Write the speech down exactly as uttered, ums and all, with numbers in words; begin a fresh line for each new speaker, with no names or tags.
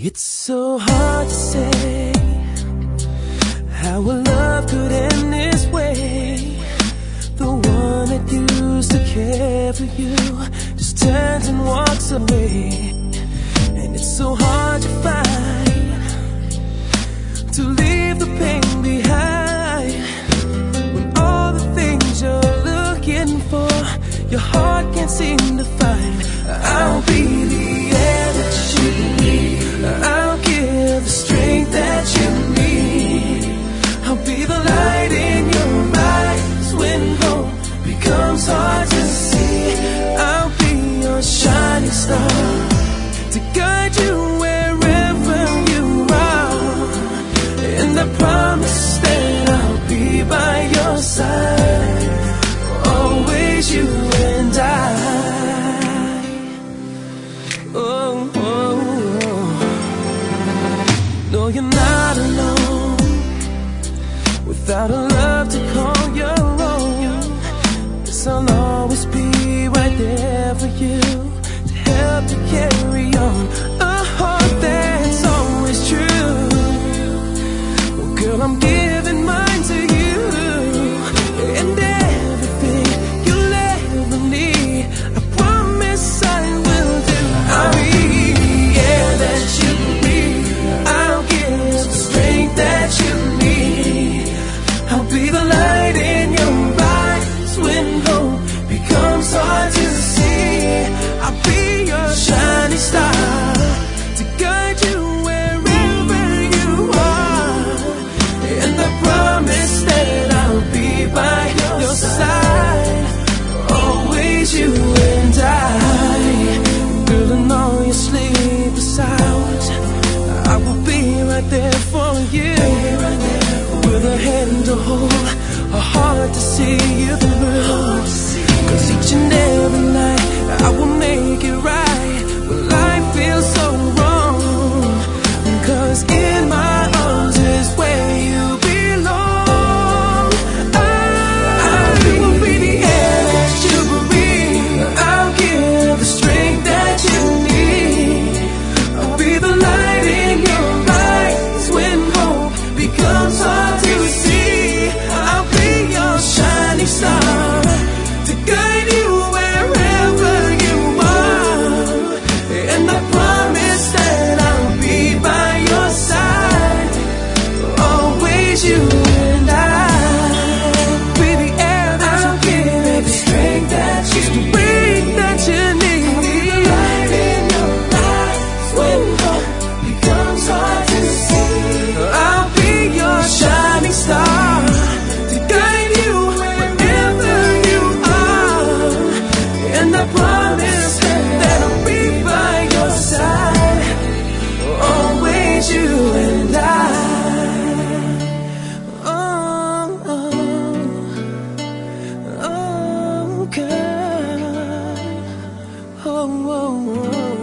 It's so hard to say how a love could end this way. The one that used to care for you just turns and walks away. And it's so hard to find, to leave the pain behind, when all the things you're looking for, your heart can't seem to find. I'll be the air that you need, I'll give the strength that you need, I'll be the light in your eyes when hope becomes hard to see. I'll be your shining star to guide you wherever you are, and I promise that I'll be by your side, always you and I. Oh, oh, oh. No, you're not alone, without a love to call your own. Yes, I'll always be right there for you, to help you carry on. A heart that's always true. Oh, girl, I'm giving mine to you, and everything you'll ever need, I promise I will do. I'll be the air that you need, I'll give the strength that you need, I'll be the light in your eyes when hope becomes hard to see. I'll be your shining star to guide you wherever you are, and I promise that I'll be by your side, always you and I. Filling all your sleepless hours, I will be right there for you, with a hand to hold, a heart to see you through. Cause each and every night I will make it right when life feels so wrong. Cause in my arms is where you belong. I will be the air that you breathe, I'll give the strength that you need, I'll be the light in your eyes when hope becomes hard to see. I'll be your shining star to guide you wherever you are, and I promise that I'll be by your side, always you and I. Be the air that you give, the strength that you need, strength that you need, I'll be the light in your eyes when hope becomes hard to see. I'll be your shining star to guide you wherever you are, and I promise that I'll be by your side, always you and I. Oh, oh, oh, girl. Oh, oh, oh.